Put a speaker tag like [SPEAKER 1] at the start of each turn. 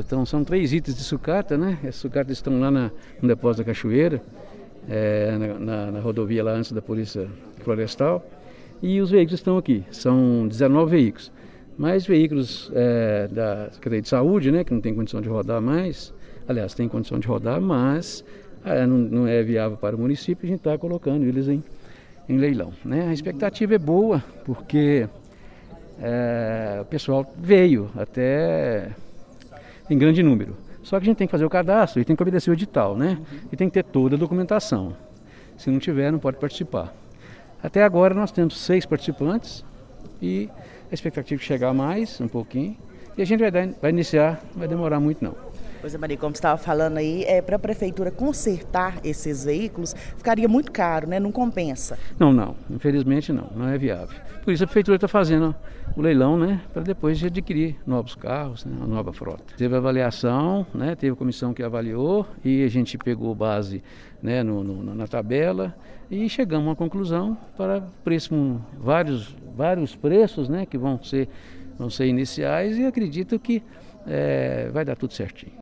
[SPEAKER 1] Então são 3 itens de sucata, né? Essas sucatas estão lá no depósito da Cachoeira, na rodovia lá antes da Polícia Florestal. E os veículos estão aqui, são 19 veículos. Mais veículos da Secretaria de Saúde, né? Que não tem condição de rodar mais. Aliás, tem condição de rodar, mas não é viável para o município, a gente está colocando eles em leilão, né? A expectativa é boa, porque o pessoal veio até em grande número. Só que a gente tem que fazer o cadastro e tem que obedecer o edital, né? E tem que ter toda a documentação. Se não tiver, não pode participar. Até agora nós temos 6 participantes e a expectativa é chegar mais um pouquinho. E a gente vai iniciar, não vai demorar muito não.
[SPEAKER 2] Pois é, Maria, como você estava falando aí, para a prefeitura consertar esses veículos, ficaria muito caro, né? Não compensa.
[SPEAKER 1] Não, infelizmente não é viável. Por isso a prefeitura está fazendo o leilão, né? Para depois de adquirir novos carros, né, uma nova frota. Teve avaliação, né? Teve a comissão que avaliou e a gente pegou base, né, na tabela e chegamos a uma conclusão para preço, vários preços, né? Que vão ser iniciais e acredito que vai dar tudo certinho.